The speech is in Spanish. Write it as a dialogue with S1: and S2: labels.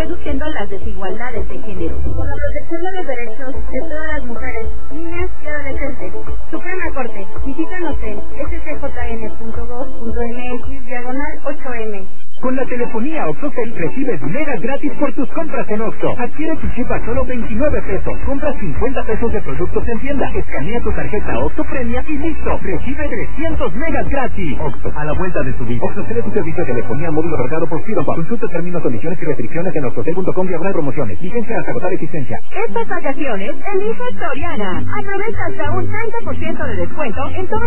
S1: reduciendo las desigualdades de género.
S2: Por la protección de los derechos de todas las mujeres, niñas y adolescentes. Suprema Corte, visítanos en scjn.gov.mx/8M.
S3: Con la telefonía OXXOCEL recibes megas gratis por tus compras en OXXO. Adquiere tu chip a solo 29 pesos. Compra 50 pesos de productos en tienda. Escanea tu tarjeta OXXO Premia y listo. Recibe 300 megas gratis. OXXO, a la vuelta de tu vida. OXXOCEL es un servicio de telefonía móvil otorgado por Fido. Consulta términos, condiciones y restricciones en oxxocel.com/promociones. Vigencia hasta agotar existencia.
S1: Estas vacaciones, elige Soriana. Aprovecha hasta un 30% de descuento en todo